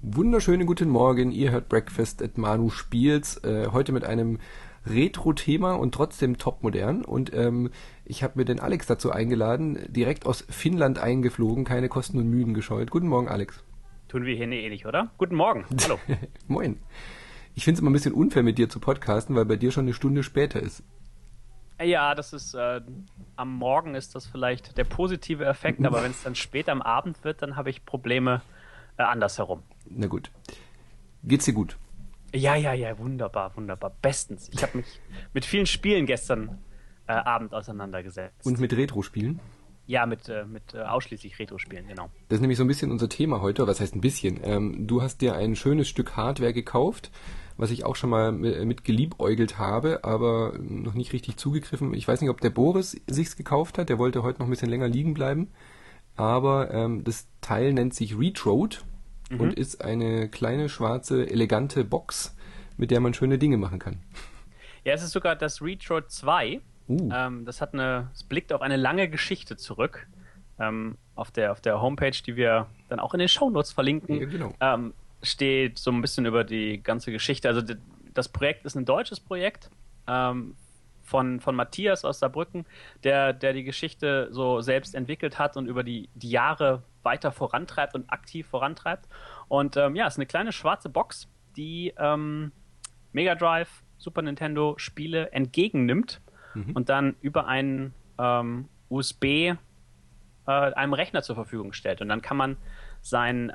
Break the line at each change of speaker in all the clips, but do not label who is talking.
Wunderschönen guten Morgen, ihr hört Breakfast at Manu Spiels, heute mit einem Retro-Thema und trotzdem topmodern und ich habe mir den Alex dazu eingeladen, direkt aus Finnland eingeflogen, keine Kosten und Mühen gescheut. Guten Morgen, Alex.
Tun wir hier ähnlich, oder? Guten Morgen, hallo.
Moin. Ich finde es immer ein bisschen unfair mit dir zu podcasten, weil bei dir schon eine Stunde später ist.
Ja, das ist, am Morgen ist das vielleicht der positive Effekt, aber wenn es dann spät am Abend wird, dann habe ich Probleme andersherum.
Na gut. Geht's dir gut?
Ja, wunderbar, wunderbar, bestens. Ich habe mich mit vielen Spielen gestern Abend auseinandergesetzt.
Und mit Retro-Spielen?
Ja, mit ausschließlich Retro-Spielen, genau.
Das ist nämlich so ein bisschen unser Thema heute. Was heißt ein bisschen? Du hast dir ein schönes Stück Hardware gekauft, was ich auch schon mal mit geliebäugelt habe, aber noch nicht richtig zugegriffen. Ich weiß nicht, ob der Boris sich's gekauft hat. Der wollte heute noch ein bisschen länger liegen bleiben. Aber das Teil nennt sich Retrode und ist eine kleine, schwarze, elegante Box, mit der man schöne Dinge machen kann.
Ja, es ist sogar das Retrode 2. Es blickt auf eine lange Geschichte zurück. Auf der Homepage, die wir dann auch in den Shownotes verlinken,
Ja, genau.
steht so ein bisschen über die ganze Geschichte. Also das Projekt ist ein deutsches Projekt von Matthias aus Saarbrücken, der die Geschichte so selbst entwickelt hat und über die Jahre weiter vorantreibt und aktiv vorantreibt. Und es ist eine kleine schwarze Box, die Mega Drive, Super Nintendo Spiele entgegennimmt und dann über einen USB einem Rechner zur Verfügung stellt. Und dann kann man seinen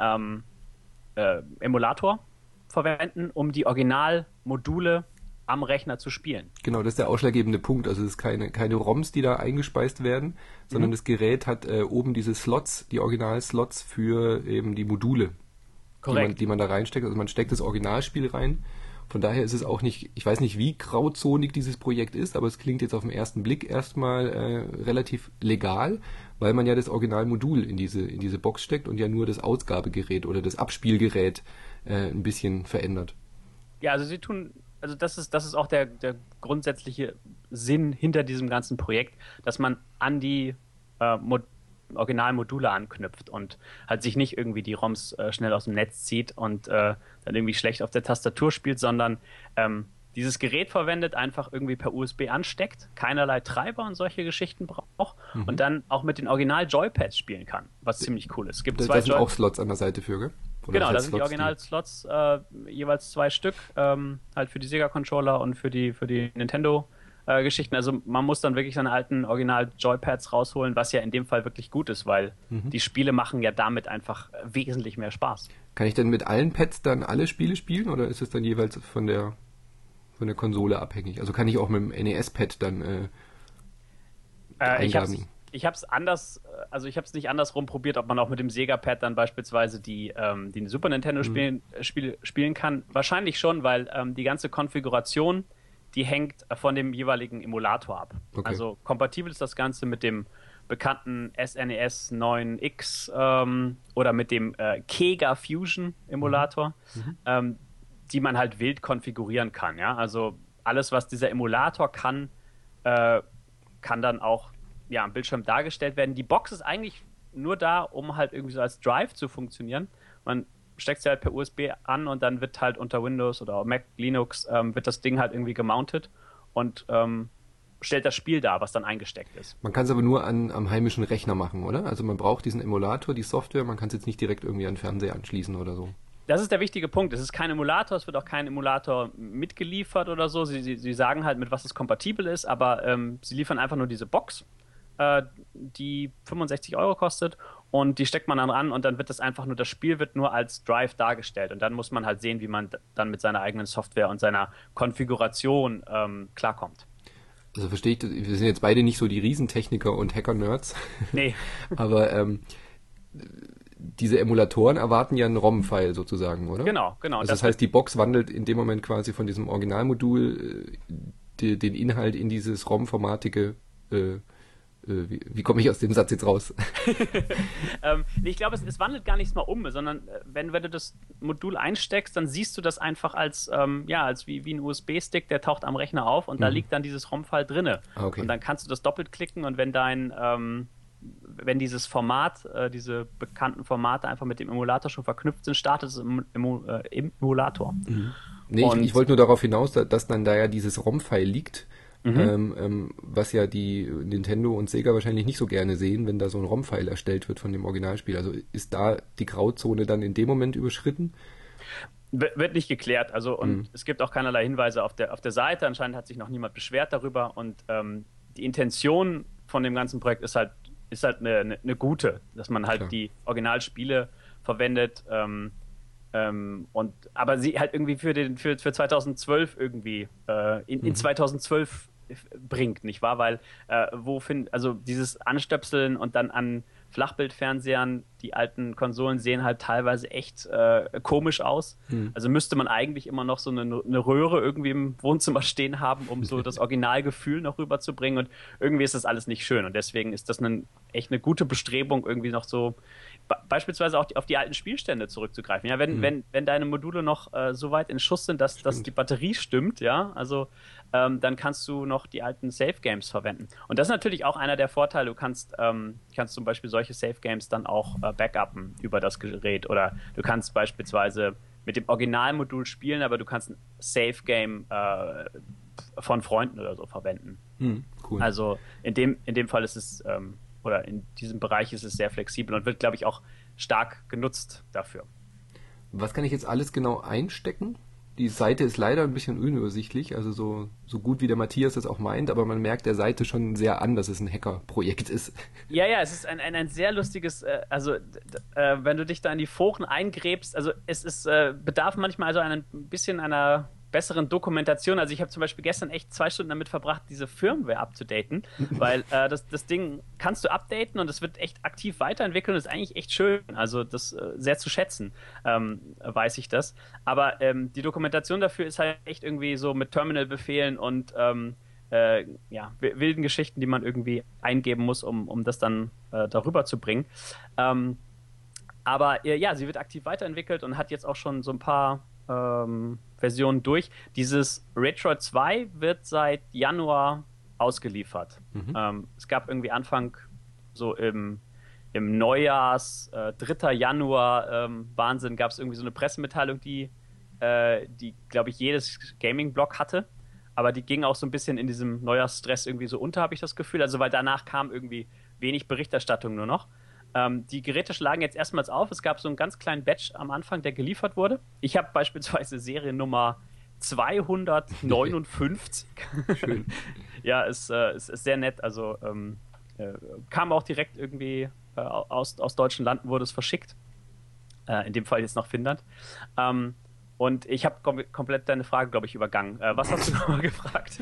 Emulator verwenden, um die Originalmodule am Rechner zu spielen.
Genau, das ist der ausschlaggebende Punkt. Also es ist keine ROMs, die da eingespeist werden, sondern das Gerät hat oben diese Slots, die Original-Slots für eben die Module, die man da reinsteckt. Also man steckt das Originalspiel rein. Von daher ist es auch nicht, ich weiß nicht, wie grauzonig dieses Projekt ist, aber es klingt jetzt auf den ersten Blick erstmal relativ legal, weil man ja das Originalmodul in diese Box steckt und ja nur das Ausgabegerät oder das Abspielgerät ein bisschen verändert.
Ja, also das ist auch der grundsätzliche Sinn hinter diesem ganzen Projekt, dass man an die Originalmodule anknüpft und halt sich nicht irgendwie die ROMs schnell aus dem Netz zieht und dann irgendwie schlecht auf der Tastatur spielt, sondern dieses Gerät verwendet, einfach irgendwie per USB ansteckt, keinerlei Treiber und solche Geschichten braucht und dann auch mit den Original-Joypads spielen kann, was ziemlich cool ist. Es gibt
Da sind auch Slots an der Seite für, gell? Oder
genau,
was
da
heißt
sind die
Slots,
Original-Slots, jeweils 2 Stück, halt für die Sega-Controller und für die Nintendo-Geschichten. Also man muss dann wirklich seine alten Original-Joypads rausholen, was ja in dem Fall wirklich gut ist, weil die Spiele machen ja damit einfach wesentlich mehr Spaß.
Kann ich denn mit allen Pads dann alle Spiele spielen oder ist es dann jeweils von der Konsole abhängig? Also kann ich auch mit dem NES-Pad dann Eingaben?
Ich habe es nicht andersrum probiert, ob man auch mit dem Sega-Pad dann beispielsweise die Super Nintendo spielen kann. Wahrscheinlich schon, weil die ganze Konfiguration, die hängt von dem jeweiligen Emulator ab.
Okay.
Also kompatibel ist das Ganze mit dem bekannten SNES 9X oder mit dem Kega Fusion Emulator, die man halt wild konfigurieren kann. Ja? Also alles, was dieser Emulator kann dann auch am Bildschirm dargestellt werden. Die Box ist eigentlich nur da, um halt irgendwie so als Drive zu funktionieren. Man steckt sie halt per USB an und dann wird halt unter Windows oder Mac, Linux wird das Ding halt irgendwie gemountet und stellt das Spiel dar, was dann eingesteckt ist.
Man kann es aber nur am heimischen Rechner machen, oder? Also man braucht diesen Emulator, die Software, man kann es jetzt nicht direkt irgendwie an den Fernseher anschließen oder so.
Das ist der wichtige Punkt. Es ist kein Emulator, es wird auch kein Emulator mitgeliefert oder so. Sie sagen halt, mit was es kompatibel ist, aber sie liefern einfach nur diese Box, die 65 € kostet und die steckt man dann ran und dann wird das Spiel wird nur als Drive dargestellt und dann muss man halt sehen, wie man dann mit seiner eigenen Software und seiner Konfiguration klarkommt.
Also verstehe ich, wir sind jetzt beide nicht so die Riesentechniker und Hacker-Nerds.
Nee.
Aber diese Emulatoren erwarten ja einen ROM-File sozusagen, oder?
Genau.
Also das heißt, die Box wandelt in dem Moment quasi von diesem Originalmodul den Inhalt in dieses ROM-formatige wie komme ich aus dem Satz jetzt raus?
Ich glaube, es wandelt gar nichts mal um, sondern wenn du das Modul einsteckst, dann siehst du das einfach als wie ein USB-Stick, der taucht am Rechner auf und da liegt dann dieses ROM-File drinne.
Okay.
Und dann kannst du das doppelt klicken und wenn dein wenn dieses Format, diese bekannten Formate einfach mit dem Emulator schon verknüpft sind, startet es im Emulator.
Mhm. Nee, ich wollte nur darauf hinaus, dass dann da ja dieses ROM-File liegt, was ja die Nintendo und Sega wahrscheinlich nicht so gerne sehen, wenn da so ein ROM-File erstellt wird von dem Originalspiel. Also ist da die Grauzone dann in dem Moment überschritten?
Wird nicht geklärt, also und es gibt auch keinerlei Hinweise auf der Seite. Anscheinend hat sich noch niemand beschwert darüber und die Intention von dem ganzen Projekt ist halt eine gute, dass man halt die Originalspiele verwendet aber sie halt irgendwie für 2012 irgendwie in 2012 bringt, nicht wahr? Weil also dieses Anstöpseln und dann an Flachbildfernsehern, die alten Konsolen sehen halt teilweise echt komisch aus. Also müsste man eigentlich immer noch so eine Röhre irgendwie im Wohnzimmer stehen haben, um so das Originalgefühl noch rüberzubringen. Und irgendwie ist das alles nicht schön. Und deswegen ist das echt eine gute Bestrebung, irgendwie noch so beispielsweise auch auf die alten Spielstände zurückzugreifen. Ja, wenn deine Module noch so weit in Schuss sind, dass die Batterie stimmt, ja, also dann kannst du noch die alten Save Games verwenden. Und das ist natürlich auch einer der Vorteile. Du kannst zum Beispiel solche Save Games dann auch backuppen über das Gerät oder du kannst beispielsweise mit dem Originalmodul spielen, aber du kannst ein Save Game von Freunden oder so verwenden.
Cool.
Also in dem Fall ist es oder in diesem Bereich ist es sehr flexibel und wird, glaube ich, auch stark genutzt dafür.
Was kann ich jetzt alles genau einstecken? Die Seite ist leider ein bisschen unübersichtlich, also so gut wie der Matthias das auch meint, aber man merkt der Seite schon sehr an, dass es ein Hacker-Projekt ist.
Ja, es ist ein sehr lustiges, wenn du dich da in die Foren eingräbst, also es bedarf manchmal also ein bisschen einer besseren Dokumentation. Also ich habe zum Beispiel gestern echt 2 Stunden damit verbracht, diese Firmware abzudaten, weil das Ding kannst du updaten und es wird echt aktiv weiterentwickelt und ist eigentlich echt schön. Also das sehr zu schätzen, weiß ich das. Aber die Dokumentation dafür ist halt echt irgendwie so mit Terminal-Befehlen und wilden Geschichten, die man irgendwie eingeben muss, um das dann darüber zu bringen. Aber sie wird aktiv weiterentwickelt und hat jetzt auch schon so ein paar Versionen durch. Dieses Retroid 2 wird seit Januar ausgeliefert. Es gab irgendwie Anfang so im Neujahrs, 3. Januar, Wahnsinn, gab es irgendwie so eine Pressemitteilung, die glaube ich, jedes Gaming-Blog hatte. Aber die ging auch so ein bisschen in diesem Neujahrsstress irgendwie so unter, habe ich das Gefühl. Also weil danach kam irgendwie wenig Berichterstattung nur noch. Die Geräte schlagen jetzt erstmals auf. Es gab so einen ganz kleinen Batch am Anfang, der geliefert wurde. Ich habe beispielsweise Seriennummer 259.
Schön.
Ja, es ist sehr nett. Also kam auch direkt irgendwie aus deutschen Landen, wurde es verschickt. In dem Fall jetzt nach Finnland. Und ich habe komplett deine Frage, glaube ich, übergangen. Was hast du nochmal gefragt?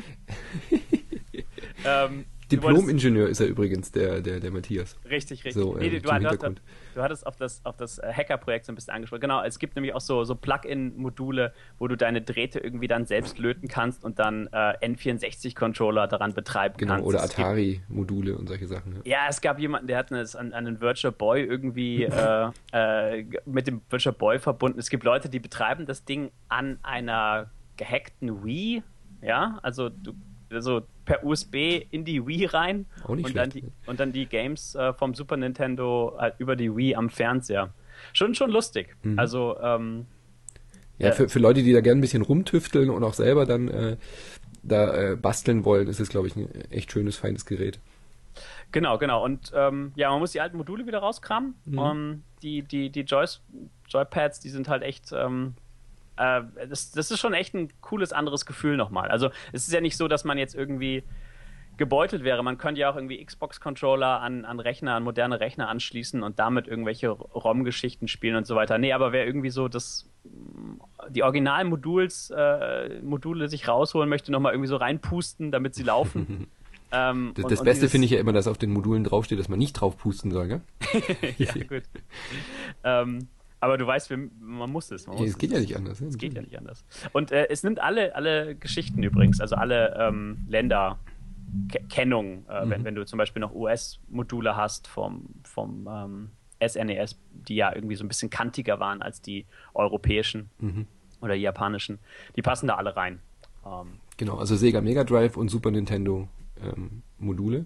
Diplom-Ingenieur ist er übrigens, der Matthias.
Richtig.
So,
Du hattest auf das Hacker-Projekt so ein bisschen angesprochen. Genau, es gibt nämlich auch so Plug-in-Module, wo du deine Drähte irgendwie dann selbst löten kannst und dann N64-Controller daran betreiben kannst.
Oder Atari-Module und solche Sachen.
Ja, es gab jemanden, der hat einen Virtual Boy irgendwie mit dem Virtual Boy verbunden. Es gibt Leute, die betreiben das Ding an einer gehackten Wii. Ja, also per USB in die Wii rein und dann die Games vom Super Nintendo halt über die Wii am Fernseher. Schon lustig. Also
für Leute, die da gerne ein bisschen rumtüfteln und auch selber dann basteln wollen, ist es, glaube ich, ein echt schönes, feines Gerät.
Genau. Und man muss die alten Module wieder rauskramen. Die Joypads, die sind halt echt das ist schon echt ein cooles anderes Gefühl nochmal. Also es ist ja nicht so, dass man jetzt irgendwie gebeutelt wäre. Man könnte ja auch irgendwie Xbox-Controller an moderne Rechner anschließen und damit irgendwelche ROM-Geschichten spielen und so weiter. Nee, aber wer irgendwie so die Original-Module sich rausholen möchte, nochmal irgendwie so reinpusten, damit sie laufen.
Das Beste finde ich ja immer, dass auf den Modulen draufsteht, dass man nicht drauf pusten soll, gell?
Ja, gut. Aber du weißt, man muss es.
Es geht ja nicht anders.
Es geht ja nicht anders. Und es nimmt alle Geschichten übrigens, also alle Länderkennungen, wenn du zum Beispiel noch US-Module hast vom SNES, die ja irgendwie so ein bisschen kantiger waren als die europäischen oder die japanischen. Die passen da alle rein.
Genau, also Sega Mega Drive und Super Nintendo Module.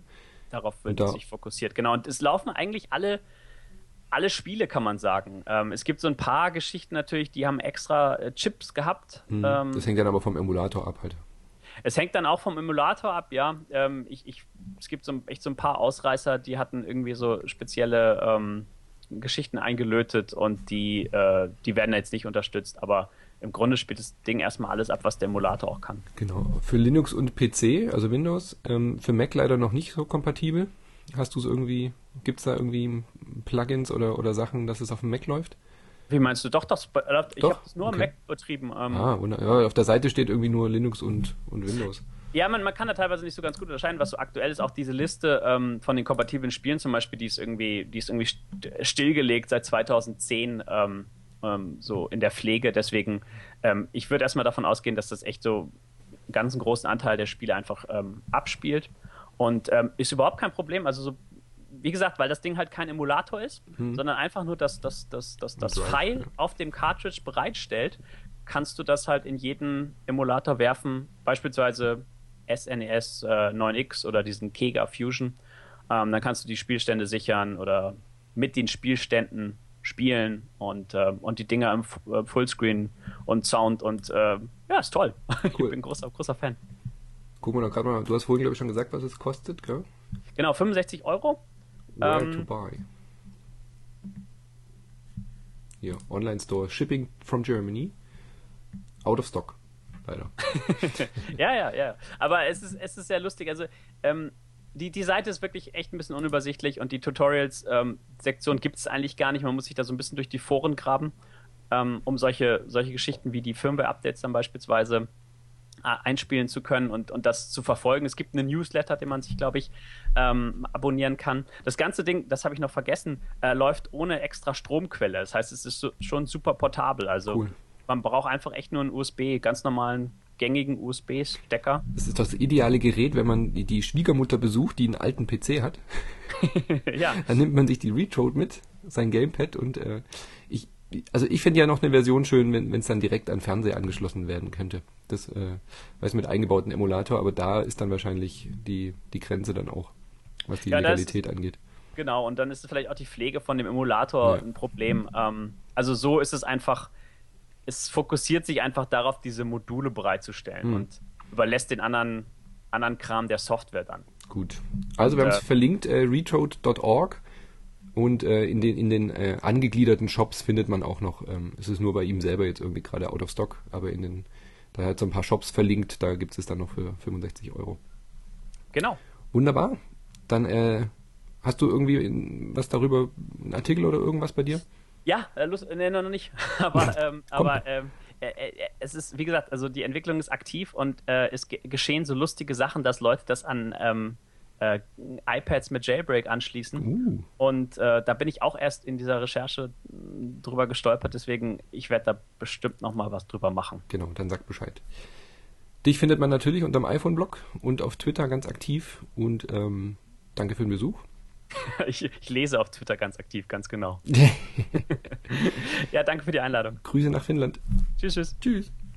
Darauf wird es sich fokussiert. Genau. Und es laufen eigentlich alle Spiele, kann man sagen. Es gibt so ein paar Geschichten natürlich, die haben extra Chips gehabt.
Das hängt dann aber vom Emulator ab halt.
Es hängt dann auch vom Emulator ab, ja. Es gibt echt so ein paar Ausreißer, die hatten irgendwie so spezielle Geschichten eingelötet und die werden jetzt nicht unterstützt, aber im Grunde spielt das Ding erstmal alles ab, was der Emulator auch kann.
Genau. Für Linux und PC, also Windows, für Mac leider noch nicht so kompatibel. Hast du es irgendwie, gibt es da irgendwie Plugins oder Sachen, dass es auf dem Mac läuft?
Wie meinst du? Doch, ich habe das nur am Mac betrieben.
Ja, auf der Seite steht irgendwie nur Linux und Windows.
Ja, man kann da teilweise nicht so ganz gut unterscheiden, was so aktuell ist. Auch diese Liste von den kompatiblen Spielen zum Beispiel, die ist irgendwie stillgelegt seit 2010 so in der Pflege. Deswegen, ich würde erstmal davon ausgehen, dass das echt so einen ganz großen Anteil der Spiele einfach abspielt. Und ist überhaupt kein Problem. Also so, wie gesagt, weil das Ding halt kein Emulator ist, sondern einfach nur das File auf dem Cartridge bereitstellt, kannst du das halt in jeden Emulator werfen, beispielsweise SNES 9X oder diesen Kega Fusion. Dann kannst du die Spielstände sichern oder mit den Spielständen spielen und die Dinger im Fullscreen und Sound und ja, ist toll. Cool. Ich bin großer Fan.
Gucken wir doch gerade mal, du hast vorhin, glaube ich, schon gesagt, was es kostet, gell?
Genau, 65 Euro.
Where to buy. Hier, Online-Store, Shipping from Germany. Out of stock, leider.
Ja. Aber es ist sehr lustig. Also, die Seite ist wirklich echt ein bisschen unübersichtlich und die Tutorials-Sektion gibt es eigentlich gar nicht. Man muss sich da so ein bisschen durch die Foren graben, um solche Geschichten wie die Firmware-Updates dann beispielsweise einspielen zu können und das zu verfolgen. Es gibt einen Newsletter, den man sich, glaube ich, abonnieren kann. Das ganze Ding, das habe ich noch vergessen, läuft ohne extra Stromquelle. Das heißt, es ist schon super portabel. Also cool. Man braucht einfach echt nur einen ganz normalen, gängigen USB-Stecker.
Das ist das ideale Gerät, wenn man die Schwiegermutter besucht, die einen alten PC hat.
Ja.
Dann nimmt man sich die Retroad mit, sein Gamepad und ich finde ja noch eine Version schön, wenn es dann direkt an Fernseher angeschlossen werden könnte. Das weiß mit eingebauten Emulator, aber da ist dann wahrscheinlich die Grenze dann auch, was die Legalität angeht.
Genau, und dann ist vielleicht auch die Pflege von dem Emulator ein Problem. Also so ist es einfach, es fokussiert sich einfach darauf, diese Module bereitzustellen und überlässt den anderen Kram der Software dann.
Gut. Also wir haben es verlinkt, retroad.org. Und in den angegliederten Shops findet man auch noch, es ist nur bei ihm selber jetzt irgendwie gerade out of stock, aber da hat so ein paar Shops verlinkt, da gibt es dann noch für 65 Euro.
Genau.
Wunderbar. Dann hast du irgendwie was darüber, einen Artikel oder irgendwas bei dir?
Ja, noch nicht. aber es ist, wie gesagt, also die Entwicklung ist aktiv und es geschehen so lustige Sachen, dass Leute das an iPads mit Jailbreak anschließen. Und da bin ich auch erst in dieser Recherche drüber gestolpert, deswegen ich werde da bestimmt noch mal was drüber machen.
Genau, dann sag Bescheid. Dich findet man natürlich unterm iPhone-Blog und auf Twitter ganz aktiv und danke für den Besuch.
Ich lese auf Twitter ganz aktiv, ganz genau. Ja, danke für die Einladung.
Grüße nach Finnland.
Tschüss.
Tschüss.